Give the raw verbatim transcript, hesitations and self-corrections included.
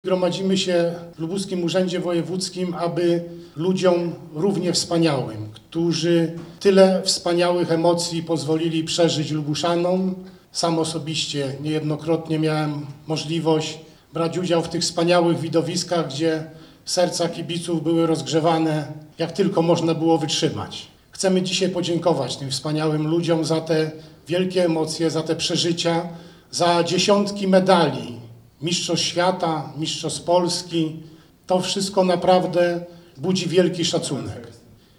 Gromadzimy się w Lubuskim Urzędzie Wojewódzkim, aby ludziom równie wspaniałym, którzy tyle wspaniałych emocji pozwolili przeżyć Lubuszanom. Sam osobiście niejednokrotnie miałem możliwość brać udział w tych wspaniałych widowiskach, gdzie serca kibiców były rozgrzewane, jak tylko można było wytrzymać. Chcemy dzisiaj podziękować tym wspaniałym ludziom za te wielkie emocje, za te przeżycia, za dziesiątki medali. Mistrzostw świata, mistrzostw Polski, to wszystko naprawdę budzi wielki szacunek.